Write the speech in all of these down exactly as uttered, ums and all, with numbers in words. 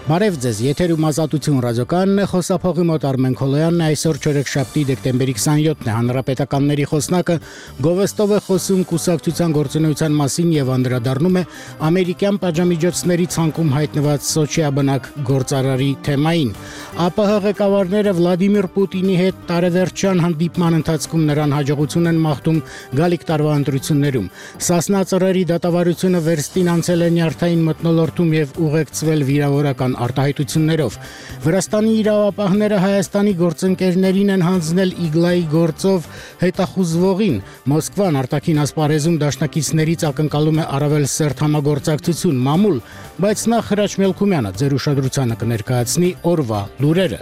Բարև ձեզ, եթերում Ազատություն ռադիոկայանն է, խոսափողի մոտ Արմեն Քոլոյանն է, այսօր չորեքշաբթի դեկտեմբերի քսաներկուսն է, հանրապետականների խոսնակը գովեստով է խոսում կուսակցության գործունեության մասին եւ անդրադառնում է ամերիկյան պատժամիջոցների ցանկում հայտնված Սոչիաբնակ գործարարի թեմային։ ԱՊՀ ղեկավարները Վլադիմիր Պուտինի հետ տարեվերջյան հանդիպման ընթացքում նրան հաջողություն են մաղթում գալիք տարվա ընտրություններում։ Սասնա ծռերի դատավարությունը վերստին անցել է նյարդային մթնոլորտում եւ ուղեկցվել վիրավորական արտահայտություններով։ Վրաստանի իրավապահները Հայաստանի գործընկերներին են հանձնել Իգլայի գործով հետախուզվողին։ Մոսկվան արտաքին ասպարեզում դաշնակիցներից ակնկալում է առավել սերտ համագործակցություն, մամուլ, բայց նախ Հրաչ Մելքումյանը ձեր ուշադրությանը կներկայացնի օրվա լուրերը։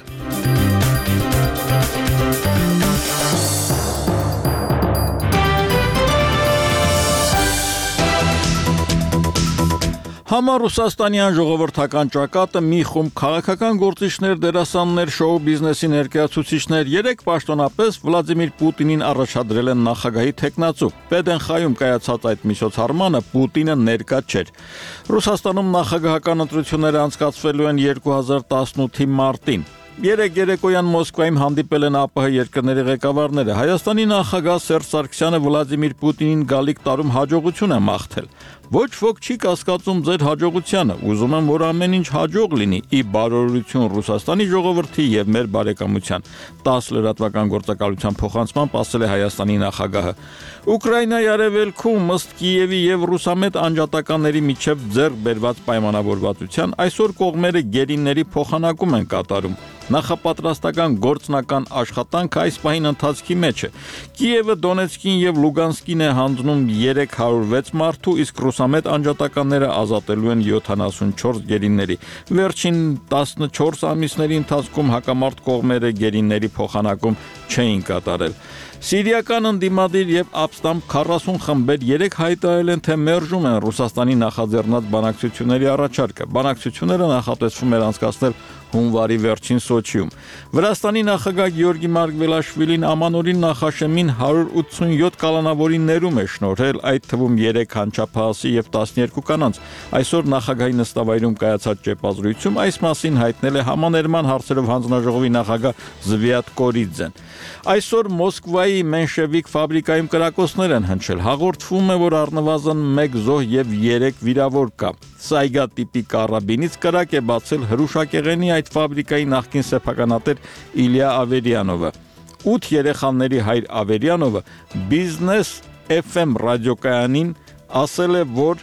Համառ Ռուսաստանյան ժողովրդական ճակատը մի խումբ քաղաքական գործիչներ, դերասաններ, շոու բիզնեսի ներկայացուցիչներ երեք պաշտոնապես Վլադիմիր Պուտինին առաջադրել են նախագահի թեկնածու։ Պեդենխայում կայացած այդ միջոցառմանը Պուտինը ներկա չէր։ Ռուսաստանում նախագահական ընտրությունները անցկացվելու են երկու հազար տասնութի մարտին։ Երեք երեկոյան Մոսկվայում հանդիպել են ԱՊՀ երկրների ղեկավարները։ Հայաստանի նախագահ Սերժ Սարգսյանը Վլադիմիր Պուտինին գալիք տարում հաջողություն է մաղթել։ Ոչ ոք չի կասկածում ձեր հաջողությանը, ուզում եմ, որ ամեն ինչ հաջող լինի՝ ի բարօրություն Ռուսաստանի ժողովրդի եւ մեր բարեկամության։ տասը լրատվական գործակալության փոխանցմամբ ասել է Հայաստանի նախագահը։ Ուկրաինայի արևելքում ըստ Կիևի եւ ռուսամետ անջատականների միջև ձեռք բերված պայմանավորվածության այսօր կողմերը գերիների փոխանակում են կատարում։ Նախապատրաստական գործնական աշխատանքը այս պահին ընթացքի մեջ է։ Կիևը Դոնեցկին եւ Լուգանսկին է հանձնում երեք հարյուր վեց մարդու, իսկ ռուսամետ անջատականները ազատելու են յոթանասունչորս գերիների։ Վերջին տասնչորս ամիսների ընթացքում հակամարտ կողմերը գերիների փոխանակում չէին կատարել։ Սիրիական ընդդիմադիր եւ ապստամբ քառասուն խմբեր երեք հայտարարել են, թե մերժում են Ռուսաստանի նախաձեռնած բանակցությունների առաջարկը։ Բանակցությունները նախատեսվում էր անցկացնել հունվարի վերջին Սոչիում։ Վրաստանի նախագահ Գեորգի Մարգվելաշվիլին ամանորին նախաշեմին հարյուր ութսունյոթ կալանավորի ներում է շնորհել, այդ թվում երեք հանճափահասի եւ տասներկու կանանց։ Այսօր նախագահի նստավայրում կայացած ճեպազրույցում այս մասին հայտնել է համաներման հարցերով հանձնաժողովի նախագահ Զվիատ Կորիձեն։ Այսօր Մոսկվայի Մենշևիկ ֆաբրիկայում կրակոցներ են հնչել։ Հաղորդվում է, որ առնվազն մեկ զոհ եւ երեք վիրավոր կա։ Սայգա տիպի կարաբինից կրակ է բացել հրուշակեղենի այդ ֆաբրիկայի նախկին սեփականատեր Իլիա Ավերյանովը։ ութ երեխաների հայր Ավերյանովը Business F M ռադիոկայանին ասել է, որ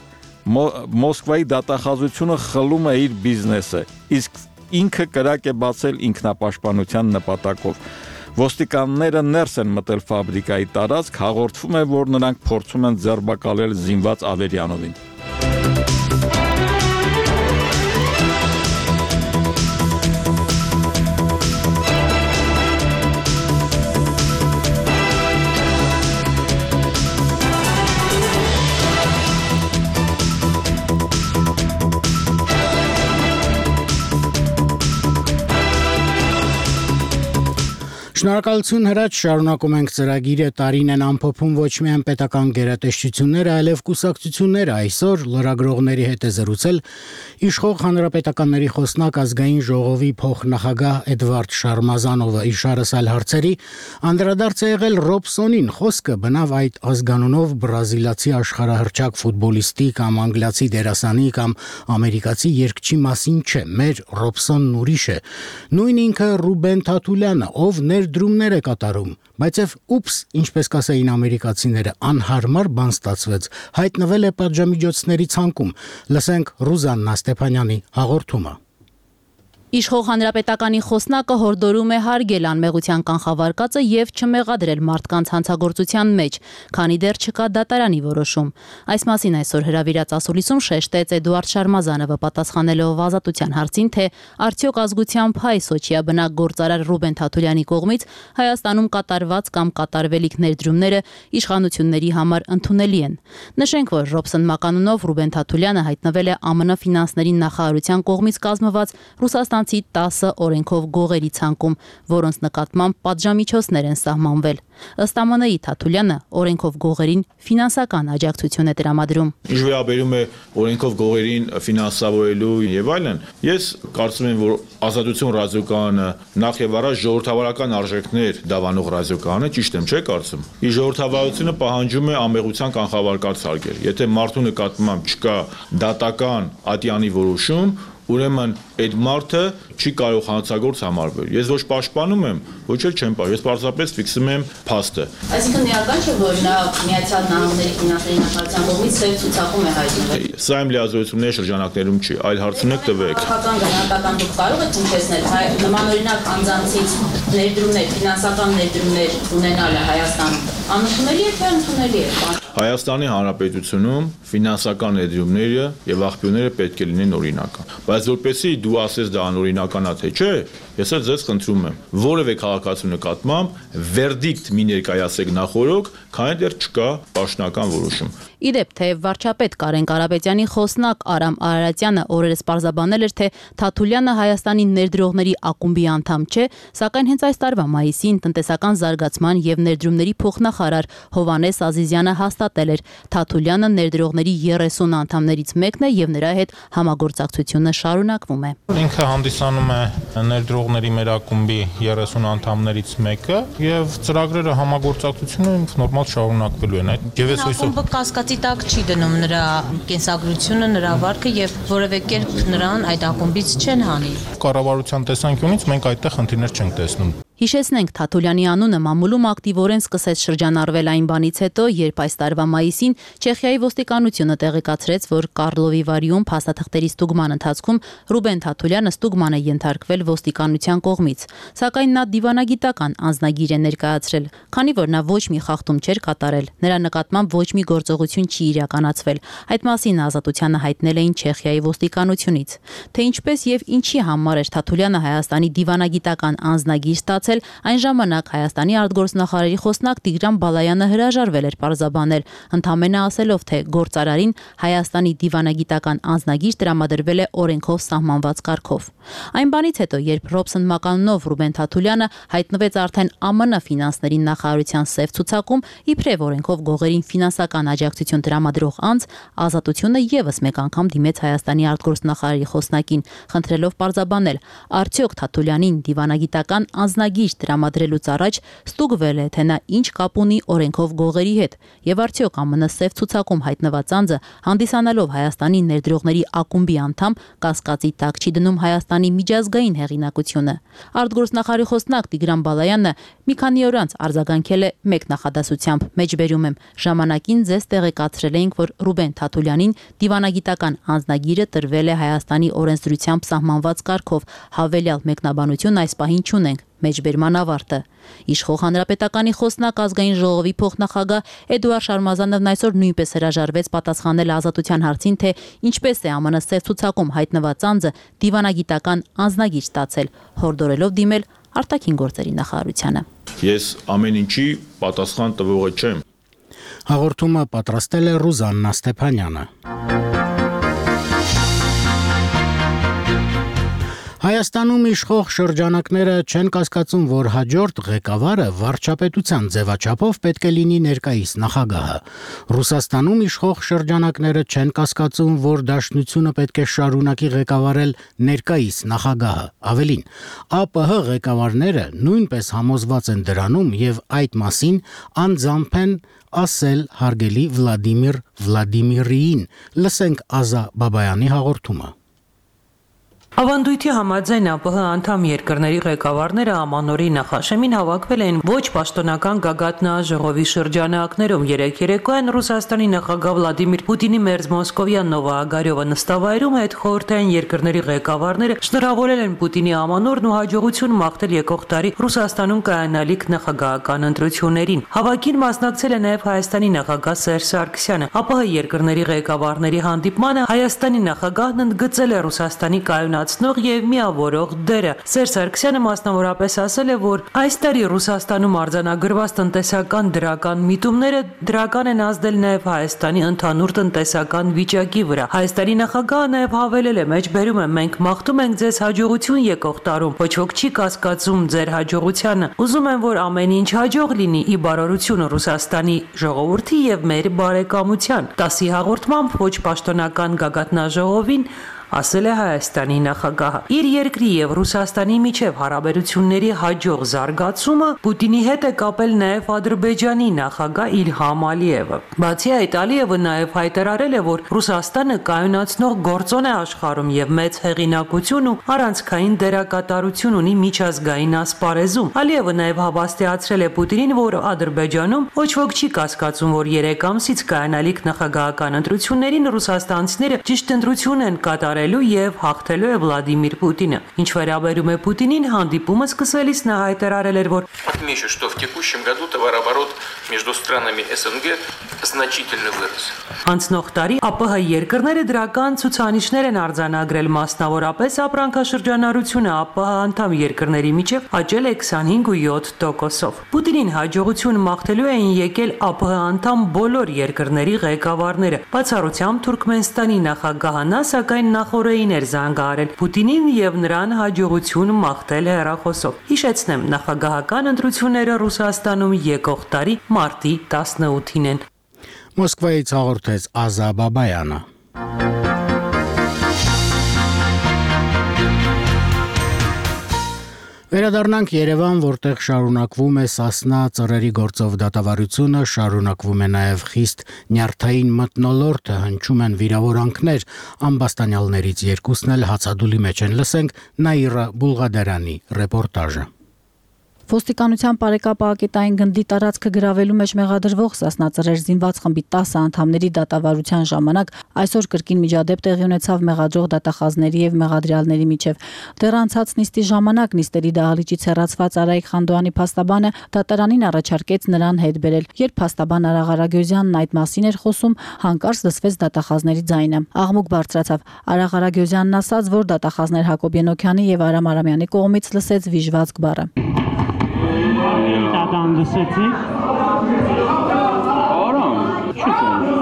Մոսկվայի դատախազությունը խլում է իր բիզնեսը, իսկ ինքը կրակ է բացել ինքնապաշտպանության նպատակով։ Ոստիկանները ներս են մտել ֆաբրիկայի տարածք, հաղորդվում է, որ նրանք փորձում են ձերբակալել զինված Ավերյանովին։ Շնորհակալություն Հրաչ, շարունակում ենք ծրագիրը, տարին են ամփոփում ոչ միայն պետական գերատեսչությունները, այլև կուսակցությունները։ Այսօր լրագրողների հետ է զրուցել իշխող հանրապետականների խոսնակ ազգային ժողովի փոխնախագահ Էդվարդ Շարմազանովը։ Իշարս այլ հարցերի անդրադարձ է եղել Ռոբսոնին, խոսքը բնավ այդ ազգանունով բրազիլացի աշխարհահռչակ ֆուտբոլիստի կամ անգլիացի դերասանի կամ ամերիկացի երգչի մասին չէ, մեր Ռոբսոնն ուրիշ է։ Նույն ինքը Ռուբեն Թաթուլյանը, ով ներ դրումներ է կատարում, բայց եւ ուպս, ինչպես կասեին ամերիկացիները, անհարմար բան ստացվեց, հայտնվել է պատժամիջոցների ցանկում։ Լսենք Ռուզաննա Ստեփանյանի հաղորդումը։ Իշխող հանրապետականի խոսնակը հորդորում է հարգել անմեղության կանխավարկածը եւ չմեղադրել մարդկանց հանցագործության մեջ, քանի դեռ չկա դատարանի որոշում։ Այս մասին այսօր հրավիրած ասուլիսում շեշտեց Էդուարդ Շարմազանովը, պատասխանելով Ազատության հարցին, թե արդյոք ազգությամբ հայ Սոչիաբնակ գործարար Ռուբեն Թաթուլյանի կողմից Հայաստանում կատարված կամ կատարվելիք ներդրումները իշխանությունների համար ընդունելի են։ Նշենք, որ Ռոբսոն մականունով Ռուբեն Թաթուլյանը հայտնվել է ԱՄՆ ֆինանսների նախարարության կողմից կազմված Ռուսաստան դրանցի տասը օրենքով գողերի ցանկում, որոնց նկատմամբ պատժամիջոցներ են սահմանվել։ Ըստ Ա Մ Ն-ի Թաթուլյանը օրենքով գողերին ֆինանսական աջակցություն է տրամադրում։ Ինչ վերաբերում է օրենքով գողերին ֆինանսավորելու եւ այլն, ես կարծում եմ, որ Ազատություն ռադիոկայանը նախ եւ առաջ ժողովրդավարական արժեքներ դավանող ռադիոկայան է, ճիշտ եմ, չէ՞ կարծում։ Իր ժողովրդավարությունը պահանջում է ամեղության կանխավարկած հարգել։ Եթե մարդու նկատմամբ չկա դատական ատյանի որոշում, ուրեմն այդ մարդը չի կարող հանցագործ համարվել։ Ես ոչ պաշտպանում եմ, ոչ էլ չեմ պաշտպանում, ես պարզապես ֆիքսում եմ փաստը։ Այսինքն իրական չէ, որ նա Միացյալ Նահանգների ֆինանսների նախարարության կողմից սև ցուցակում է հայտնվել։ Սա իմ լիազորությունների շրջանակներում չի, այլ հարցունեք տվեք։ Քաղաքական գնահատական դուք կարող եք հնչեցնել հայ նմանօրինակ անձանցից ներդրումներ, ֆինանսական ներդրումներ ունենալը Հայաստանում անընդունելի է թե ընդունելի է։ Հայաստանի Հանրապետությունում ֆինանսական ներդրումները եւ աղբյուրները պետք է լինեն օրինական։ Բայց որպեսզի դու ասես դա անօրինական է թե չէ, ես էլ ձեզ խնդրում եմ, որևէ քաղաքացու նկատմամբ վերդիկտ մի ներկայացեք նախորոք, քանի դեռ չկա պաշտոնական որոշում։ Իդեպ, թեև վարչապետ Կարեն Կարապետյանի խոսնակ Արամ Արարատյանը օրերս պարզաբանել էր, թե Թաթուլյանը Հայաստանի ներդրողների ակումբի անդամ չէ, սակայն հենց այս տարվա մայիսին տնտեսական զարգացման եւ ներդրումների փոխնախարար Հովհաննես Ազիզյանը հաստատել էր Թաթուլյանը ներդրողների երեսուն անդամներից մեկն է եւ նրա հետ համագործակցությունը շարունակվում է։ Ինքը հանդիսանում է ներդրողների մեր ակումբի երեսուն անդամներից մեկը եւ ծրագրերը համագործակցությունը նորմալ շարունակվելու են։ Այդ եւ այսօր կասկածի տակ չի դնում նրա կենսագրությունը, նրա վարքը եւ որևէ կերպ նրան այդ ակումբից չեն հանի։ Կառավարության տեսանկյունից մենք այդտեղ խնդիրներ չենք տեսնում։ Հիշեցնենք, Թաթուլյանի անունը մամուլում ակտիվորեն սկսեց շրջանառվել այն բանից հետո, երբ այս տարվա մայիսին Չեխիայի ոստիկանությունը տեղեկացրեց, որ Կառլովի Վարիում փաստաթղթերի ստուգման ընթացքում Ռուբեն Թաթուլյանը ստուգման է ենթարկվել ոստիկանության կողմից, սակայն նա դիվանագիտական անձնագիր է ներկայացրել, քանի որ նա ոչ մի խախտում չէր կատարել, նրա նկատմամբ ոչ մի գործողություն չի իրականացվել։ Այդ մասին Ազատությանը հայտնել էին Չեխիայի ոստիկանությունից։ Թե ինչպես եւ ինչի համար էր Թաթուլյանը Հայաստանի դիվանագիտական անձնագիր ստացել, այն ժամանակ Հայաստանի արտգործնախարարի խոսնակ Տիգրան Բալայանը հրաժարվել էր պարզաբանել, ընդամենը ասելով, թե գործարարին Հայաստանի դիվանագիտական անձնագիր տրամադրվել է օրենքով սահմանված կարգով։ Այն բանից հետո, երբ Ռոբսոն մականունով Ռուբեն Թաթուլյանը հայտնվեց արդեն Ա Մ Ն ֆինանսների նախարարության սև ցուցակում, իբրև օրենքով գողերին ֆինանսական աջակցություն տրամադրող անձ, Ազատությունը եւս մեկ անգամ դիմեց Հայաստանի արտգործնախարարի խոսնակին, խնդրելով պարզաբանել, արդյոք Թաթուլյանին դիվանագիտական անձնագիր տրամադրելուց առաջ ստուգվել է, թե նա ինչ կապ ունի օրենքով գողերի հետ, եւ արդյոք Ա Մ Ն սև ցուցակում հայտնված անձը, հանդիսանալով Հայաստանի ներդրողների ակումբի անդամ, կասկածի տակ չի դնում Հայաստանի միջազգային հեղինակությունը։ Արտգործնախարարի խոսնակ Տիգրան Բալայանը մի քանի օր անց արձագանքել է մեկ նախադասությամբ. մեջբերում եմ, ժամանակին ձեզ տեղեկացրել էինք, որ Ռուբեն Թաթուլյանին դիվանագիտական անձնագիրը տրվել է Հայաստանի օրենսդրությամբ սահմանված կարգով, հավելյալ մեկնաբանություն այս պահին չունենք։ Մեջբերման ավարտը։ Իշխող Հանրապետականի խոսնակ ազգային ժողովի փոխնախագահ Էդուարդ Շարմազանովն այսօր նույնպես հրաժարվեց պատասխանել Ազատության հարցին, թե ինչպես է Ա Մ Ն սև ցուցակում հայտնված անձը դիվանագիտական անձնագիր ստացել, հորդորելով դիմել արտաքին գործերի նախարարությանը։ Ես ամեն ինչի պատասխան տվողը չեմ։ Հաղորդումը պատրաստել է Ռուզաննա Ստեփանյանը։ Հայաստանում իշխող շրջանակները չեն կասկածում, որ հաջորդ ղեկավարը վարչապետության ձևաչափով պետք է լինի ներկայիս նախագահը։ Ռուսաստանում իշխող շրջանակները չեն կասկածում, որ Դաշնությունը պետք է շարունակի ղեկավարել ներկայիս նախագահը։ Ավելին, Ա Պ Հ ղեկավարները նույնպես համոզված են դրանում եւ այդ մասին անձամբ են ասել հարգելի Վլադիմիր Վլադիմիրին։ Լսենք Ազա Բաբայանի հաղորդումը։ Ավանդույթի համաձայն Ա Պ Հ անդամ երկրների ղեկավարները ամանորի նախաշեմին հավաքվել են ոչ պաշտոնական գագաթնաժողովի շրջանակներում։ Երեք երեկոյան Ռուսաստանի նախագահ Վլադիմիր Պուտինի մերձ Մոսկովյան Նովոագարյովը նստավայրում այդ խորհրդային երկրների ղեկավարները շնորհավորել են Պուտինի ամանորն ու հաջողություն մաղթել եկող տարի Ռուսաստանում կայանալիք նախագահական ընտրություններին։ Հավաքին մասնակցել է նաև Հայաստանի նախագահ Սերժ Սարգսյանը։ Ա Պ Հ երկրների ղեկավարների հանդիպմանը Հայաստանի նախագահն ընդգծել է Ռուսաստանի կայունացած կայունացնող եւ միավորող դերը։ Սերժ Սարգսյանը մասնավորապես ասել է, որ այս տարի Ռուսաստանում արձանագրված տնտեսական դրական միտումները դրական են ազդել նաեւ Հայաստանի ընդհանուր տնտեսական վիճակի վրա։ Հայաստանի նախագահը նաեւ հավելել է. «Մեջբերում եմ, մենք մաղթում ենք ձեզ հաջողություն եկող տարում, ոչ ոք չի կասկածում ձեր հաջողությանը։ Ուզում եմ, որ ամեն ինչ հաջող լինի ի բարօրությունը Ռուսաստանի ժողովրդի եւ մեր բարեկամության»։ տասի հաղորդմամբ ոչ պաշտոնական գագաթնաժողովին ասել է Հայաստանի նախագահը։ Իր երկրի եւ Ռուսաստանի միջև հարաբերությունների հաջող զարգացումը Պուտինի հետ է կապել նաեւ Ադրբեջանի նախագահ Իլհամ Ալիևը։ Բացի այդ, Ալիևը նաեւ հայտարարել է, որ Ռուսաստանը կայունացնող գործոն է աշխարհում եւ մեծ հեղինակություն ու առանցքային դերակատարություն ունի միջազգային ասպարեզում։ Ալիևը նաեւ հավաստիացրել է Պուտինին, որ Ադրբեջանում ոչ ոք չի կասկածում, որ երեք ամսից կայանալիք նախագահական ընտրություններին ռուսաստանցիները ճիշտ ընտրություն են կատարել եւ հաղթելու է Վլադիմիր Պուտինը։ Ինչ վերաբերում է Պուտինին, հանդիպումը սկսելիս նա հայտարարել էր, որ отмечу, что в текущем году товарооборот между странами СНГ значительно вырос. Անցնող տարի ԱՊՀ երկրները դրական ցուցանիշներ են արձանագրել, մասնավորապես ապրանքաշրջանառությունը ԱՊՀ անդամ երկրների միջև աճել է քսանհինգ ու յոթ տոկոսով։ Պուտինին հաջողություն մաղթելու էին եկել ԱՊՀ անդամ բոլոր երկրների ղեկավարները։ Բացառությամբ Թուրքմենստանի նախագահը նա սակայն նախորդին էր զանգահարել Պուտինին եւ նրան հաջողություն մաղթել հեռախոսով։ Հիշեցնեմ, նախագահական ընտրությունները Ռուսաստանում եկող տարի մարտի տասնութին են։ Մոսկվայից հաղորդեց Ազա Բաբայանը։ Վերադառնանք Երևան, որտեղ շարունակվում է Սասնա ծռերի գործով դատավարությունը, շարունակվում է նաև խիստ նյարդային մթնոլորտը, հնչում են վիրավորանքներ, ամբաստանյալներից երկուսն էլ հացադուլի մեջ են։ Լսենք Նաիրա Բուլղադարյանի ռեպորտաժը։ Ոստիկանության Պարեկապահակետային գնդի տարածքը գրավելու մեջ մեղադրվող Սասնա ծռեր զինված խմբի տասը անդամների դատավարության ժամանակ այսօր կրկին միջադեպ տեղի ունեցավ մեղադրող դատախազների եւ մեղադրյալների միջև։ Դեռ անցած նիստի ժամանակ նիստերի դահլիճից հեռացված Արայիկ Խանդոյանի փաստաբանը դատարանին առաջարկեց նրան հետ բերել։ Երբ փաստաբան Արա Ղարագյուզյանն այդ մասին էր խոսում, հանկարծ լսվեց դատախազների ձայնը։ Աղմուկ բարձրացավ։ Արա Ղարագյուզյանն ասաց, որ դատախազներ Հակոբ Ենոքյանի եւ Արամ Արամյանի կողմից լսեց վիժվածք բառը։ Տատան լսեցիք։ Արամ, չի կոն։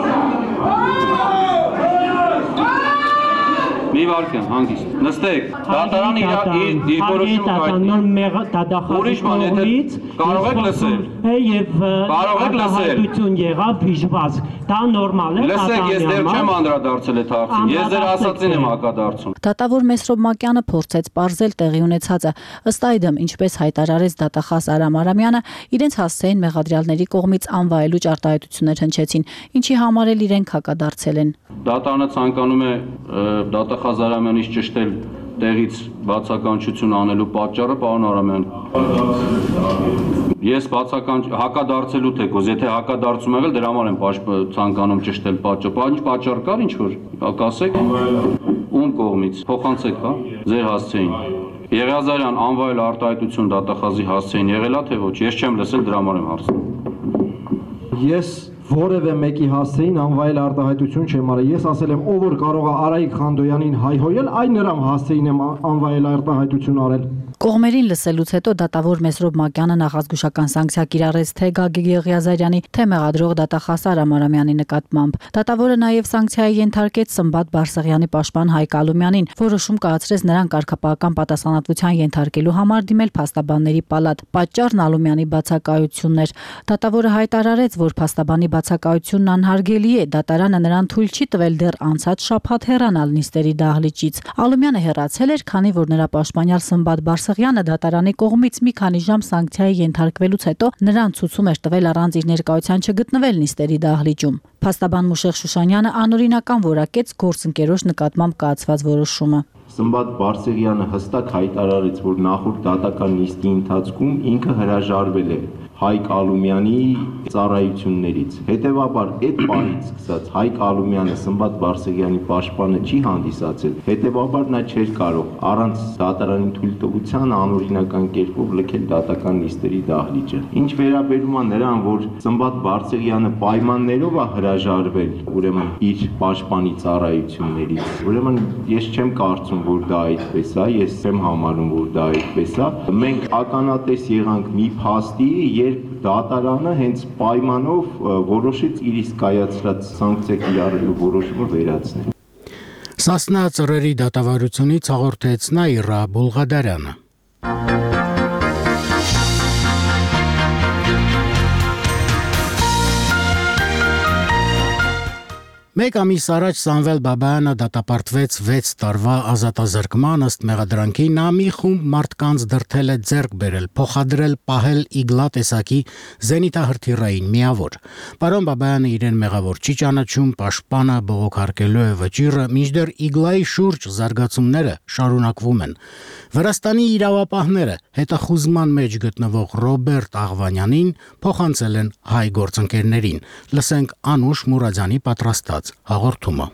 Մի վարքեն, հանգիստ։ Նստեք, դատարան իր դիրքորոշումը կայացնի։ Ուրիշ ման, եթե կարող եք լսել։ Կարող եք լսել։ Եղավ վիժվածք, դա նորմալ է։ Լսեք, ես դեռ չեմ անդրադարձել այդ հարցին, ես դեռ ասածին եմ հակադարձում։ Դատավոր Մեսրոբ Մակյանը փորձեց պարզել տեղի ունեցածը։ Ըստ այդմ, ինչպես հայտարարեց դատախազ Արամ Արամյանը, իրենց հասցեին մեղադրյալների կողմից անվայելուչ արտահայտություններ հնչեցին, ինչի համար էլ իրենք հակադարձել են։ Դատարանը ցանկանում է դատախազ Արամյանից ճշտել տեղից բացականչություն անելու պատճառը, պարոն Արամյան։ Ես բացական հակադարձելու թեկոզ, եթե հակադարձում եղել, դրա համար եմ ցանկանում ճշտել պատճառը։ Ինչ պատճառ կար, ինչ որ կասեք, ում կողմից, փոխանցեք, հա, ձեր հասցեին։ Եղիազարյան անվայել արտահայտություն դատախազի հասցեին եղել է, թե ոչ, ես չեմ լսել, դրա համար եմ հարցնում։ Ես որևէ մեկի հասցեին անվայել արտահայտություն չեմ արել։ Ես ասել եմ, ով որ կարող է Արայիկ Խանդոյանին հայհոյել, այն նրան հասցեին եմ անվայել արտահայտություն արել։ Կողմերին լսելուց հետո դատավոր Մեսրոբ Մակյանը նախազգուշական սանկցիա կիրառեց թե Գագիկ Եղիազարյանի, թե մեղադրող դատախազ Արամ Արամյանի նկատմամբ։ Դատավորը նաև սանկցիայի ենթարկեց Սմբատ Բարսեղյանի պաշտպան Հայկ Ալումյանին, որոշում կայացրեց նրան կարգապահական պատասխանատվության ենթարկելու համար դիմել փաստաբանների պալատ։ Պատճառն Ալումյանի բացակայությունն էր։ Դատավորը հայտարարեց, որ փաստաբանի բացակայությունն անհարգելի է, դատարանը նրան թույլ չի տվել դեռ անցած շաբաթ հեռանալ նիստերի դահլիճից։ Ալումյանը հեռացել էր, քանի որ նրա պաշտպանյալ Սմբատ Բարսեղյանը դատարանի կողմից մի քանի ժամ սանկցիայի ենթարկվելուց հետո նրան ցուցում էր տվել առանց իր ներկայության չգտնվել նիստերի դահլիճում։ Փաստաբան Մուշեղ Շուշանյանը անօրինական որակեց գործընկերոջ նկատմամբ կայացված որոշումը։ Սմբատ Բարսեղյանը հստակ հայտարարեց, որ նախորդ դատական նիստի ընթացքում ինքը հրաժարվել է Հայկ Ալումյանի ծառայություններից։ Հետևաբար այդ պահից սկսած Հայկ Ալումյանը Սմբատ Բարսեղյանի պաշտպանը չի հանդիսացել։ Հետևաբար նա չէր կարող առանց դատարանի թույլտվության անօրինական կերպով լքել դատական նիստերի դահլիճը։ Ինչ վերաբերում է նրան, որ Սմբատ Բարսեղյանը պայմաններով է հրաժարվել, ուրեմն իր պաշտպանի ծառայություններից, ուրեմն ես չեմ կարծում, որ դա այդպես է, ես չեմ համարում, որ դա այդպես է։ Մենք ականատես եղանք մի փաստի, երբ դատարանը հենց պայմանով որոշեց իր իսկ կայացրած սանկցիա կիրառելու որոշումը վերացնել։ Սասնա ծռերի դատավարությունից հաղորդեց Նաիրա Բուլղադարյանը։ Մեկ ամիս առաջ Սամվել Բաբայանը դատապարտվեց վեց տարվա ազատազրկման, ըստ մեղադրանքի նա մի խումբ մարդկանց դրդել է ձեռք բերել, փոխադրել, պահել իգլա տեսակի զենիթահրթիռային միավոր։ Պարոն Բաբայանը իրեն մեղավոր չի ճանաչում, պաշտպանը բողոքարկելու է վճիռը, մինչդեռ իգլայի շուրջ զարգացումները շարունակվում են։ Վրաստանի իրավապահները հետախուզման մեջ գտնվող Ռոբերտ Աղվանյանին փոխանցել են հայ գործընկերներին։ Լսենք Անուշ Մուրադյանի պատրաստած հաղորդումը։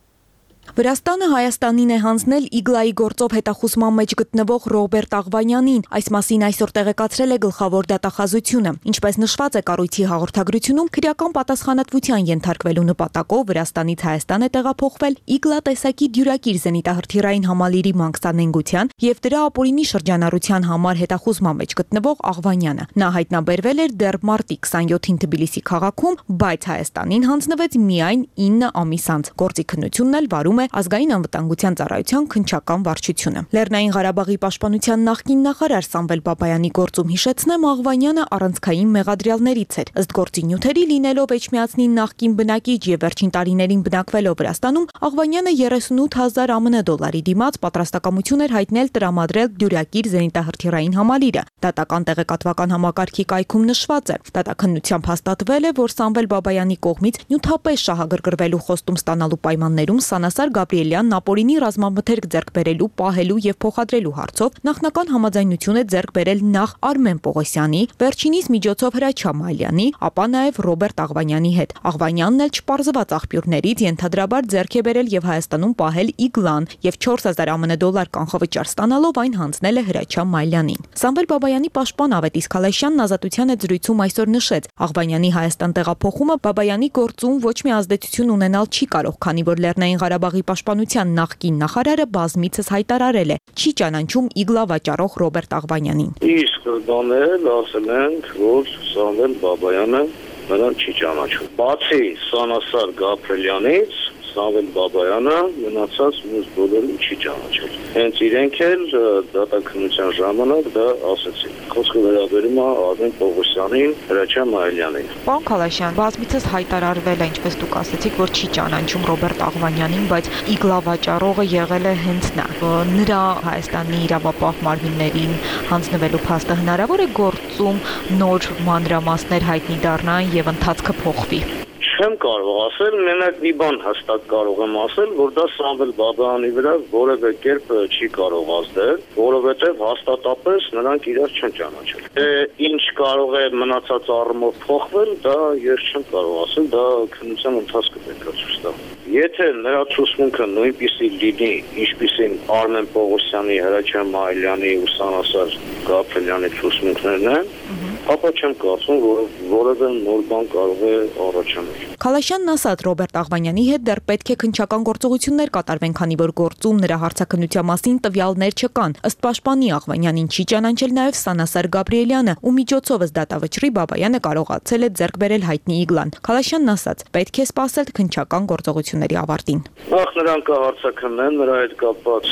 Վրաստանը Հայաստանին է հանձնել իգլայի գործով հետախուզման մեջ գտնվող Ռոբերտ Աղվանյանին, այս մասին այսօր տեղեկացրել է գլխավոր դատախազությունը։ Ինչպես նշված է կառույցի հաղորդագրությունում, քրեական պատասխանատվության ենթարկվելու նպատակով Վրաստանից Հայաստան է տեղափոխվել իգլա տեսակի դյուրակիր զենիթահրթիռային համալիրի մանկստանենգության եւ դրա ապօրինի շրջանառության համար հետախուզման մեջ գտնվող Աղվանյանը։ Նա հայտնաբերվել էր դեռ մարտի քսանյոթին Թբիլիսի քաղաքում, բայց Հայաստանին հանձնվեց միայն ինը ամիս անց։ Գործի քննությունն էլ վարում է Ազգային անվտանգության ծառայության քննչական վարչությունը։ Լեռնային Ղարաբաղի պաշտպանության նախկին նախարար Սամվել Բաբայանի գործում հիշեցնեմ Աղվանյանը առանցքային մեղադրյալներից էր։ Ըստ գործի նյութերի լինելով Էջմիածնի նախկին բնակիչ եւ վերջին տարիներին բնակվելով Վրաստանում, Աղվանյանը երեսունութ հազար ԱՄՆ դոլարի դիմաց պատրաստակամություն էր հայտնել տրամադրել դյուրակիր զենիթահրթիռային համալիրը։ Դատական տեղեկատվական համակարգի կայքում նշված է. Դատաքննությամբ հաստատվել է, որ Սամվել Բաբայանի կողմից նյութապես շահագրգռվելու խոստում ստանալու պայմաններում Սանասար Գաբրիելյանն ապօրինի ռազմամթերք ձեռք բերելու, պահելու եւ փոխադրելու հարցով նախնական համաձայնություն է ձեռք բերել նախ Արմեն Պողոսյանի, վերջինիս միջոցով Հրաչյա Մալյանի, ապա նաեւ Ռոբերտ Աղվանյանի հետ։ Աղվանյանն էլ չպարզված աղբյուրներից ենթադրաբար ձեռք է բերել եւ Հայաստանում պահել իգլան եւ չորս հազար ԱՄՆ դոլար կանխավճար ստանալով այն հանձնել է Հրաչյա Մալյանին։ Սամվել Բաբայանի պաշտպան Ավետիս Քալայշյանն ազատության հետ զրույցում այսօր նշեց. Աղվանյանի Հայաստան տեղափոխումը Բաբայանի գործում ոչ մի ազդեցություն ունենալ չի կարող, քանի որ Լեռնային Ղարաբաղի պաշտպանության նախկին նախարարը բազմիցս հայտարարել է. չի ճանաչում իգլա վաճառող Ռոբերտ Աղվանյանին։ Իսկ բանել ասել ենք, որ Սամվել Բաբայանը նրան չի ճանաչում։ Բացի Սանասար Գաբրիելյանից Սամվել Բաբայանը մնացած մյուս բոլորին չի ճանաչել։ Հենց իրենք էլ դատաքննության ժամանակ դա ասեցին։ Խոսքը վերաբերում է Արմեն Պողոսյանին, Հրաչյա Մալյանին։ Պարոն Քալայշյան, բազմիցս հայտարարվել է, ինչպես դուք ասացիք, որ չի ճանաչում Ռոբերտ Աղվանյանին, բայց իգլա վաճառողը եղել է հենց նա։ Նրա Հայաստանի իրավապահ մարմիններին հանձնվելու փաստը հնարավոր է գործում նոր մանրամասներ հայտնի դառնան եւ ընթացքը փոխվի։ Չեմ կարող ասել, մենակ մի բան հստակ կարող եմ ասել, որ դա Սամվել Բաբայանի վրա որևէ կերպ չի կարող ազդել, որովհետև հաստատապես նրանք իրար չեն ճանաչել։ Թե ինչ կարող է մնացած առումով փոխվել, դա ես չեմ կարող ասել, դա քննության ընթացքը պետք է ցույց տա։ Եթե նրա ցուցմունքը նույնպիսի լինի, ինչպիսին Արմեն Պողոսյանի, Հրաչյա Մալյանի ու Սանասար Գաբրիելյանի ցուցմունքներն են, ապա չեմ կարծում, որ որևէ նոր բան կարող է առաջանալ։ Քալայշյանն ասաց, Ռոբերտ Աղվանյանի հետ դեռ պետք է քննչական գործողություններ կատարվեն, քանի որ գործում նրա հարցաքննության մասին տվյալներ չկան։ Ըստ պաշտպանի Աղվանյանին չի ճանաչել նաև Սանասար Գաբրիելյանը, ու միջոցով ըստ դատավճռի Բաբայանը կարողացել է ձեռք բերել հայտնի իգլան։ Քալայշյանն ասաց, պետք է սպասել քննչական գործողությունների ավարտին։ Նախ նրանք կհարցաքննեն, նրա հետ կապված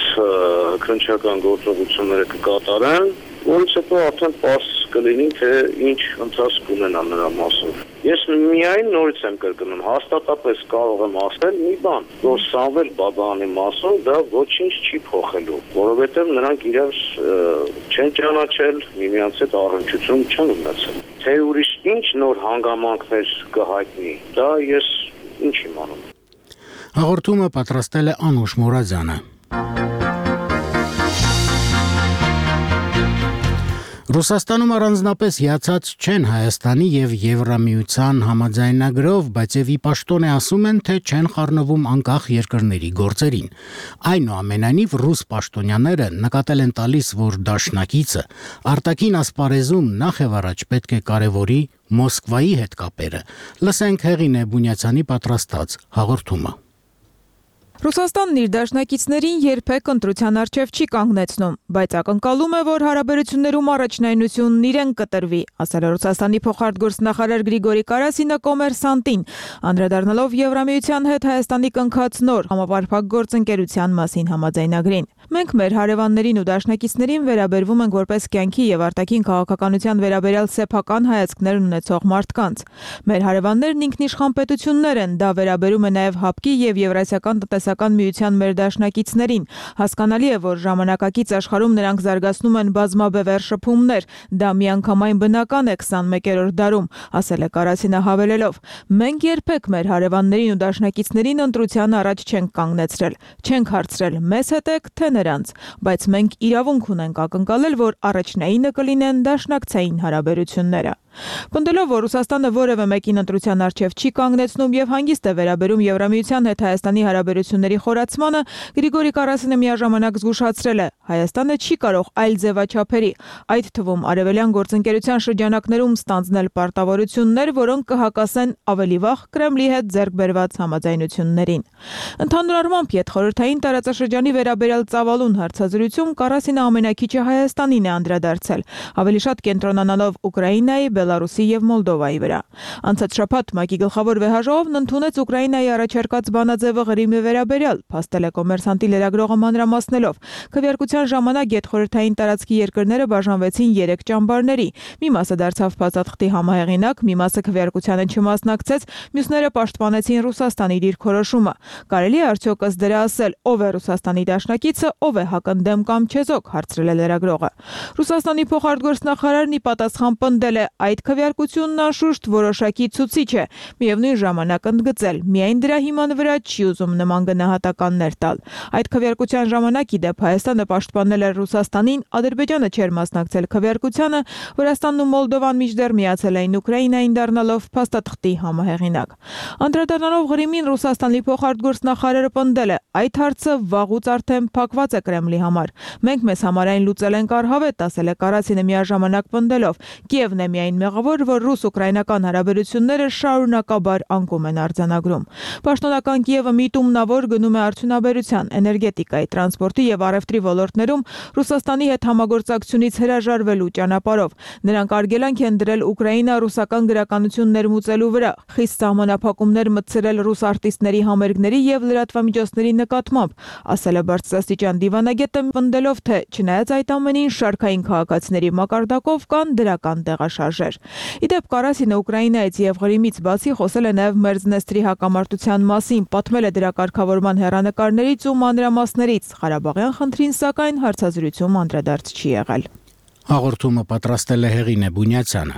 քննչական գործողությունները կկատարեն, որից հետո արդեն պարզ կլինի, թե ինչ ընթացք ունենա նրա մասով։ Ես միայն նորից եմ կրկնում, հաստատապես կարող եմ ասել մի բան, որ Սամվել Բաբայանի մասով դա ոչինչ չի փոխելու, որովհետև նրանք իրար չեն ճանաչել, միմյանց հետ առնչություն չեն ունեցել։ Թե ուրիշ ինչ նոր հանգամանքներ կհայտնի, դա ես ինչ իմանում։ Հաղորդումը պատրաստել է Անուշ Մուրադյանը։ Ռուսաստանում առանձնապես հիացած չեն Հայաստանի եւ Եվրամիության համաձայնագրով, բայց եւ ի պաշտոն է ասում են, թե չեն խառնվում անկախ երկրների գործերին։ Այնուամենայնիվ ռուս պաշտոնյաները նկատել են տալիս, որ դաշնակիցը արտաքին ասպարեզում նախ եւ առաջ պետք է կարևորի Մոսկվայի հետ կապերը։ Լսենք Հեղինե Բունյացյանի պատրաստած հաղորդումը։ Ռուսաստանն իր դաշնակիցներին երբեք ընտրության առջև չի կանգնեցնում, բայց ակնկալում է, որ հարաբերություններում առաջնայնությունն իրեն կտրվի, ասել է Ռուսաստանի փոխարտգործնախարար Գրիգորի Կարասինը Կոմերսանտին, անդրադառնալով Եվրամիության հետ Հայաստանի կնքած նոր համապարփակ գործընկերության մասին համաձայնագրին։ Մենք մեր հարևաններին ու դաշնակիցներին վերաբերվում ենք որպես կյանքի եւ արտաքին քաղաքականության վերաբերյալ սեփական հայացքներ ունեցող մարդկանց։ Մեր հարևաններն ինքնիշխան պետություններ են, դա վերաբերում է նաեւ ՀԱՊԿ-ի եւ Եվրասիական տնտեսական միության մեր դաշնակիցներին։ Հասկանալի է, որ ժամանակակից աշխարհում նրանք զարգացնում են բազմաբևեռ շփումներ, դա միանգամայն բնական է քսանմեկերորդ դարում, ասել է Կարասինը հավելելով. Մենք երբեք մեր հարևաններին ու դաշնակիցներին ընտրության առաջ չենք կանգնեցրել, չենք հարցրել մեզ հետ եք, թե նրանց, բայց մենք իրավունք ունենք ակնկալել, որ առաջնայինը կլինեն դաշնակցային հարաբերությունները։ Պնդելով, որ Ռուսաստանը որևէ մեկին ընտրության առջև չի կանգնեցնում եւ հանգիստ է վերաբերում Եվրամիության հետ Հայաստանի հարաբերությունների խորացմանը, Գրիգորի Կարասինը միաժամանակ զգուշացրել է. Հայաստանը չի կարող այլ ձևաչափերի, այդ թվում արևելյան գործընկերության շրջանակներում ստանձնել պարտավորություններ, որոնք կհակասեն ավելի վաղ Կրեմլի հետ ձեռք բերված համաձայնություններին։ Ընդհանուր առմամբ յետխորհրդային տարածաշրջանի վերաբերյալ ծավալուն հարցազրույցում Կարասինը ամենակիչը Հայաստանին է անդրադարձել, ավելի շատ կենտրոնանալով Ուկրաինայի, Բելարուսի եւ Մոլդովայի վրա։ Անցած շաբաթ ՄԱԿ-ի գլխավոր վեհաժողովն ընդունեց Ուկրաինայի առաջարկած բանաձևը Ղրիմի վերաբերյալ, փաստել է Կոմերսանտի լրագրողը մանրամասնելով։ Քվեարկության ժամանակ յետխորհրդային տարածքի երկրները բաժանվեցին երեք ճամբարների։ Մի մասը դարձավ փաստաթղթի համահեղինակ, մի մասը քվեարկությանը չմասնակցեց, մյուսները պաշտպանեցին Ռուսաստանի դիրքորոշումը։ Կարելի է արդյոք ըստ դրա ասել, ով է Ռուսաստանի դաշնակիցը, ով է հակընդդեմ կամ չեզոք, հարցրել է լրագրողը։ Ռուսաստանի փոխարտգործնախարարն ի պատասխան պնդել է. այդ քվեարկությունն անշուշտ որոշակի ցուցիչ է, միևնույն ժամանակ ընդգծել, միայն դրա հիման վրա չի ուզում նման գնահատականներ տալ։ Այդ քվեարկության ժամանակ ի դեպ Հայաստանը պաշտպանել էր Ռուսաստանին, Ադրբեջանը չէր մասնակցել քվեարկությանը, Վրաստանն ու Մոլդովան մինչդեռ միացել էին Ուկրաինային դառնալով փաստաթղթի համահեղինակ։ Անդրադառնալով Ղրիմին, Ռուսաստանի փոխարտգործնախարարը պնդել է. այդ հարցը վաղուց արդեն փակված է Կրեմլի համար։ Մենք մեզ համար այն լուծել ենք առհավետ, ասել է Կարասինը միաժամանակ պնդելով. Կիևն է միայն մեղավոր, որ ռուս-ուկրաինական հարաբերությունները շարունակաբար անկում են արձանագրում։ Պաշտոնական Կիևը միտումնավոր գնում է արդյունաբերության, էներգետիկայի, տրանսպորտի եւ առևտրի ոլորտներում Ռուսաստանի հետ համագործակցությունից հրաժարվելու ճանապարհով։ Նրանք արգելանք են դրել ուկրաինա-ռուսական գրականություն ներմուծելու վրա, խիստ սահմանափակումներ մտցրել ռուս արտիստների համերգների եւ լրատվամիջոցների նկատմամբ, ասել է բարձրաստիճան դիվանագետը, պնդելով, թե չնայած այդ ամենին շարքային քաղաքացիների մակարդակով կան դրական տեղաշարժեր։ Իդեպ Կարասինը Ուկրաինայից եւ Ղրիմից բացի խոսել է նաեւ Մերձնեստրի հակամարտության մասին, պատմել է դրա կարգավորման հեռանկարներից ու մանրամասներից։ Ղարաբաղյան խնդրին սակայն հարցազրույցում անդրադարձ չի եղել։ Հաղորդումը պատրաստել է Հեղինե Բունյացյանը։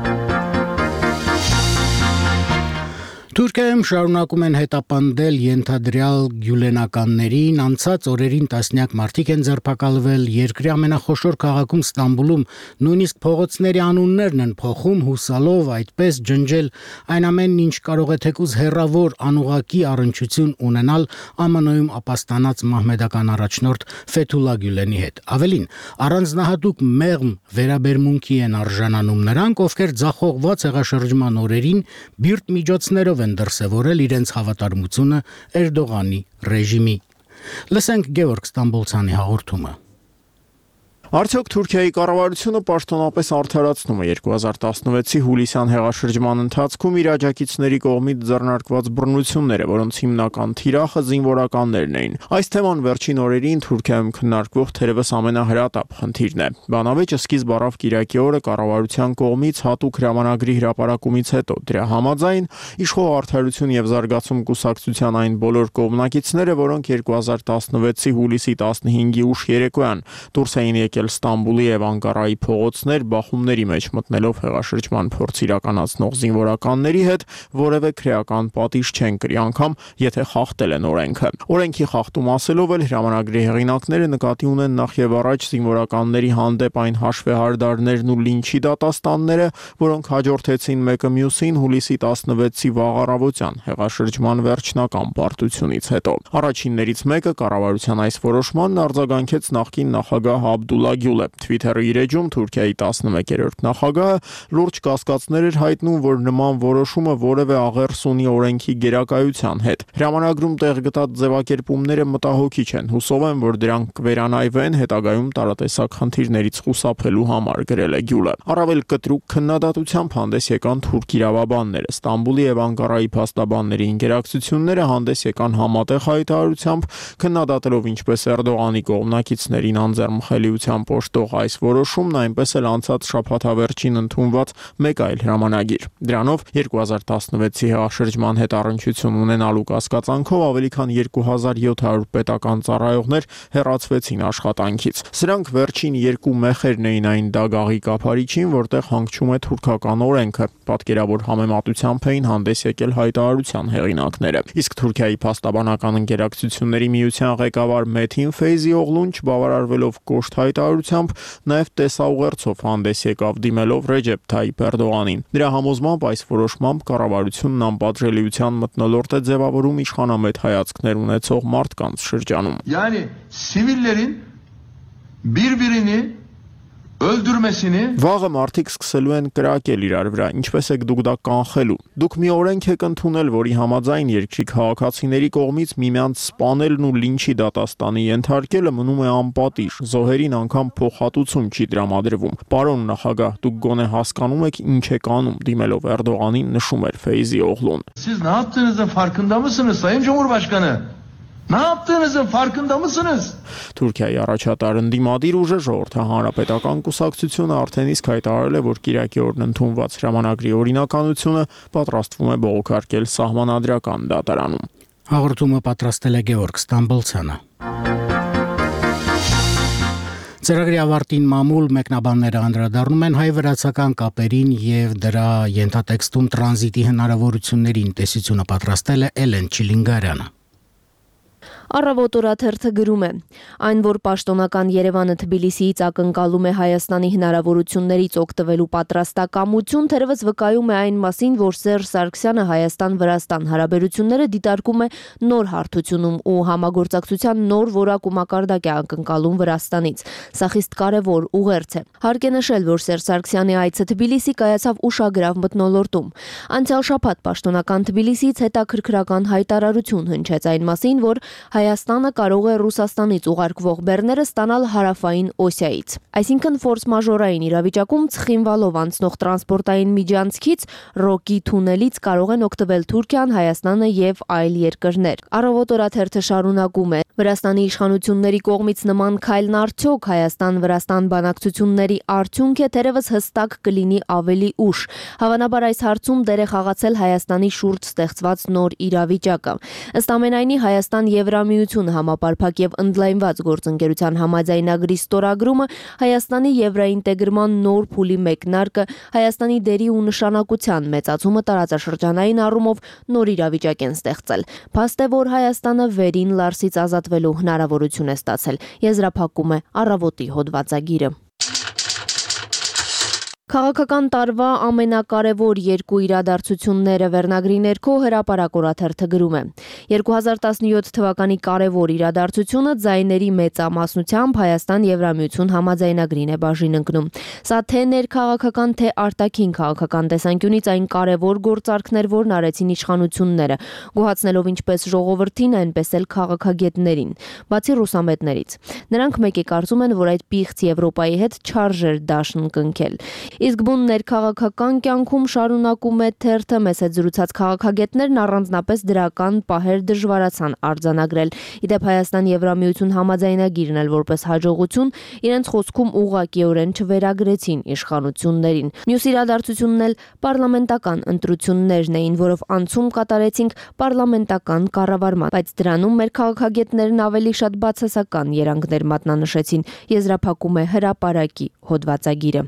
Թուրքիայում շարունակում են հետապնդել ենթադրյալ գյուլենականներին, անցած օրերին տասնյակ մարդիկ են ձերբակալվել, երկրի ամենախոշոր քաղաքում Ստամբուլում նույնիսկ փողոցների անուններն են փոխում, հուսալով այդպես ջնջել այն ամենն, ինչ կարող է թեկուզ հեռավոր անուղղակի առնչություն ունենալ ԱՄՆ -ում ապաստանած մահմեդական առաջնորդ Ֆեթուլա Գյուլենի հետ։ Ավելին, առանձնահատուկ մեղմ վերաբերմունքի են արժանանում նրանք, ովքեր ձախողված հեղաշրջման օրերին բիրտ միջոցներով դրսևորել իրենց հավատարմությունը Էրդողանի ռեժիմի։ Լսենք Գևորգ Ստամբոլցյանի հաղորդումը։ Արդյոք Թուրքիայի կառավարությունը պաշտոնապես արդարացնում է երկու հազար տասնվեցի հուլիսյան հեղաշրջման ընթացքում իր աջակիցների կողմից ձեռնարկված բռնությունները, որոնց հիմնական թիրախը զինվորականներն էին։ Այս թեման վերջին օրերին Թուրքիայում քննարկվող թերևս ամենահրատապ խնդիրն է։ Բանավեճը սկիզբ առավ Կիրակի օրը կառավարության կողմից հատուկ հրամանագրի հրապարակումից հետո։ Դրա համաձայն իշխող Արդարություն եւ զարգացում կուսակցության այն բոլոր կողմնակիցները, որոնք երկու հազար տասնվեցի հուլիսի տասնհինգի ուշ երեկոյան դուրս էին եկել շարունակել Ստամբուլի եւ Անկարայի փողոցներ, բախումների մեջ մտնելով հեղաշրջման փորձ իրականացնող զինվորականների հետ, որևէ քրեական պատիժ չեն կրի, անգամ եթե խախտել են օրենքը։ Օրենքի խախտում ասելով էլ հրամանագրի հեղինակները նկատի ունեն նախ եւ առաջ զինվորականների հանդեպ այն հաշվեհարդարներն ու լինչի դատաստանները, որոնք հաջորդեցին մեկը մյուսին հուլիսի տասնվեցի վաղ առավոտյան հեղաշրջման վերջնական պարտությունից հետո։ Առաջիններից մեկը կառավարության այս որոշմանն արձագանքեց նախկին նախագահ Աբդուլլա Գյուլը։ Twitter-ի իր էջում Թուրքիայի տասնմեկերորդ նախագահը լուրջ կասկածներ էր հայտնում, որ նման որոշումը որևէ աղերս ունի օրենքի գերակայության հետ։ Հրամանագրում տեղ գտած ձևակերպումները մտահոգիչ են, հուսով եմ, որ դրանք կվերանայվեն հետագայում տարատեսակ խնդիրներից խուսափելու համար, գրել է Գյուլը։ Առավել կտրուկ քննադատությամբ հանդես եկան թուրք իրավաբանները։ Ստամբուլի եւ Անկարայի փաստաբանների ինտերակցիաները հանդես եկան համատեղ հայտարարությամբ, քննադատելով ինչպես Էրդողանի կողմնակիցներին անձեռնմխելիությամբ օժտող այս որոշումն, այնպես էլ անցած շաբաթավերջին ընդունված մեկ այլ հրամանագիր։ Դրանով երկու հազար տասնվեցի հեղաշրջման հետ առնչություն ունենալու կասկածանքով ավելի քան երկու հազար յոթ հարյուր պետական ծառայողներ հեռացվեցին աշխատանքից։ Սրանք վերջին երկու մեխերն էին այն դագաղի կափարիչին, որտեղ հանգչում է թուրքական օրենքը, պատկերավոր համեմատությամբ էին հանդես եկել հայտարարության հեղինակները։ Իսկ Թուրքիայի փաստաբանական ինտերակցիաների միության ղեկավար Մեթին Ֆեյզի օղլուն չբավարարվելով կոշտ հայտարարությամբ նաև տեսաուղերձով հանդես եկավ դիմելով Ռեջեփ Թայիփ Էրդողանին։ Նրա համոզմամբ այս որոշմամբ կառավարությունն անպատժելիության մթնոլորտ է ձևավորում իշխանամետ հայացքներ ունեցող մարդկանց շրջանում։ Yani sivillerin birbirini öldürmesini Վաղը մարդիկ սկսելու են կրակել իրար վրա, ինչպես եք դուք դա կանխելու։ Դուք մի օրենք եք ընդունել, որի համաձայն երկրի քաղաքացիների կողմից միմյանց սպանելն ու լինչի դատաստանի ենթարկելը մնում է անպատիժ, զոհերին անգամ փոխհատուցում չի տրամադրվում։ Պարոն նախագահ, դուք գոնե հասկանում եք ինչ եք անում, դիմելով Էրդողանին նշում էր Ֆեյզի օղլուն։ Siz ne yaptığınızın farkında mısınız Sayın Cumhurbaşkanı? Ne yaptığınızın farkında mısınız? Թուրքիայի առաջատար ընդդիմադիր ուժը ժողովրդի հանրապետական կուսակցությունը արդեն իսկ հայտարարել է, որ կիրակի օրն ընդունված հրամանագրի օրինականությունը պատրաստվում է բողոքարկել սահմանադրական դատարանում։ Հաղորդումը պատրաստել է Գևորգ Ստամբոլցյանը։ Ծրագրի ավարտին մամուլ մեկնաբանները անդրադառնում են հայ-վրացական կապերին եւ դրա ենթատեքստում տրանզիտի հնարավորություններին տեսությունը պատրաստել է Էլեն Չիլինգարյանը։ Առավոտ օրաթերթը գրում է. այն, որ պաշտոնական Երևանը Թբիլիսիից ակնկալում է Հայաստանի հնարավորություններից օգտվելու պատրաստակամություն, թերևս վկայում է այն մասին, որ Սերժ Սարգսյանը Հայաստան-Վրաստան հարաբերությունները դիտարկում է նոր հարթությունում ու համագործակցության նոր որակ ու մակարդակ է ակնկալում Վրաստանից։ Սա խիստ կարևոր ուղերձ է։ Հարկ է նշել, որ Սերժ Սարգսյանի այցը Թբիլիսի կայացավ ուշագրավ մթնոլորտում։ Անցյալ շաբաթ պաշտոնական Թբիլիսիից հետաքրքրական հայտարարություն հնչեց այն մասին, որ Հայաստանը կարող է Ռուսաստանից ուղարկվող բեռները ստանալ հարավային Օսիայից։ Այսինքն ֆորս-մաժորային իրավիճակում Ցխինվալով անցնող տրանսպորտային միջանցքից Ռոկի թունելից կարող են օգտվել Թուրքիան, Հայաստանը եւ այլ երկրներ։ Առավոտ օրաթերթը շարունակում է. Վրաստանի իշխանությունների կողմից նման քայլն արդյոք Հայաստան-Վրաստան բանակցությունների արդյունք է, թերևս հստակ կլինի ավելի ուշ։ Հավանաբար այս հարցում դեր է խաղացել Հայաստանի շուրջ ստեղծված նոր իրավիճակը։ Ըստ ամենայնի Հայաստան Եվրամիություն համապարփակ եւ ընդլայնված գործընկերության համաձայնագրի ստորագրումը Հայաստանի եվրաինտեգրման նոր փուլի մեկնարկը, Հայաստանի դերի ու նշանակության մեծացումը տարածաշրջանային առումով նոր իրավիճակ են ստեղծել։ Փաստ է, որ Հայաստանը վերին Լարսից ազատվելու հնարավորություն է ստացել, եզրափակում է Առավոտի հոդվածագիրը։ Քաղաքական տարվա ամենակարևոր երկու իրադարձությունները վերնագրի ներքո հրապարակ օրաթերթը գրում է. երկու հազար տասնյոթ թվականի կարևոր իրադարձությունը ձայների մեծամասնությամբ Հայաստան-Եվրամիություն համաձայնագրին է բաժին ընկնում։ Սա թե ներքաղաքական, թե արտաքին քաղաքական տեսանկյունից այն կարևոր գործարքներ, որն արեցին իշխանությունները, գոհացնելով ինչպես ժողովրդին, այնպես էլ քաղաքագետներին, բացի ռուսամետներից։ Նրանք մեկ է կարծում են, որ այդ պիղծ Եվրոպայի հետ չարժեր դաշն կնքել։ Իսկ բուն ներքաղաքական կյանքում շարունակում է թերթը մեծ հետ զրուցած քաղաքագետներն առանձնապես դրական պահեր դժվարացան արձանագրել։ Իդեպ Հայաստան Եվրամիություն համաձայնագիրն էլ որպես հաջողություն իրենց խոսքում ուղղակիորեն չվերագրեցին իշխանություններին։ Մյուս իրադարձությունն էլ պարլամենտական ընտրություններն էին, որով անցում կատարեցինք պարլամենտական կառավարման, բայց դրանում մեր քաղաքագետներն ավելի շատ բացասական երանգներ մատնանշեցին, եզրափակում է հրապարակի հոդվածագիրը։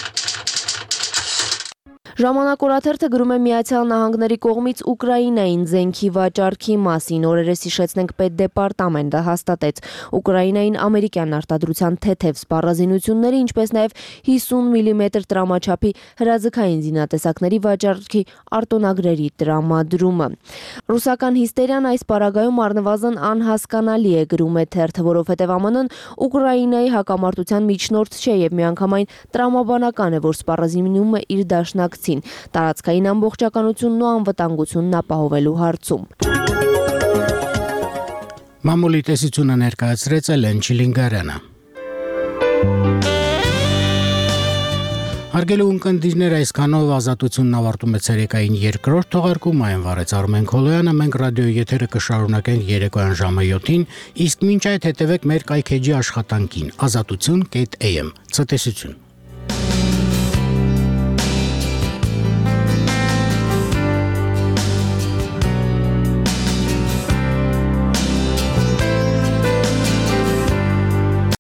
Ժամանակ օրաթերթը գրում է Միացյալ Նահանգների կողմից Ուկրաինային զենքի վաճառքի մասին։ Օրերս հիշեցնենք պետդեպարտամենտը հաստատեց Ուկրաինային ամերիկյան արտադրության թեթև սպառազինությունների, ինչպես նաև հիսուն միլիմետր տրամաչափի հրաձգային զինատեսակների վաճառքի արտոնագրերի տրամադրումը։ Ռուսական հիստերիան այս պարագայում առնվազն անհասկանալի է, գրում է թերթը, որովհետև ԱՄՆ-ն Ուկրաինայի հակամարտության միջնորդ չէ եւ միանգամայն տրամաբանական է, որ սպառազինումը իր դաշնակ տարածքային ամբողջականությունն ու անվտանգությունն ապահովելու հարցում։ Մամուլի տեսությունը ներկայացրեց Էլեն Չիլինգարյանը։ Հարգելի ունկնդիրներ, այսքանով ազատությունն ավարտում է ցերեկային երկրորդ թողարկումը, այն վարեց Արմեն Քոլոյանը, մենք ռադիոյի եթերը կշարունակենք երեկոյան ժամը յոթին, իսկ մինչ այդ հետևեք մեր կայքեջի աշխատանքին ազատություն կետ am։ Ցտեսություն։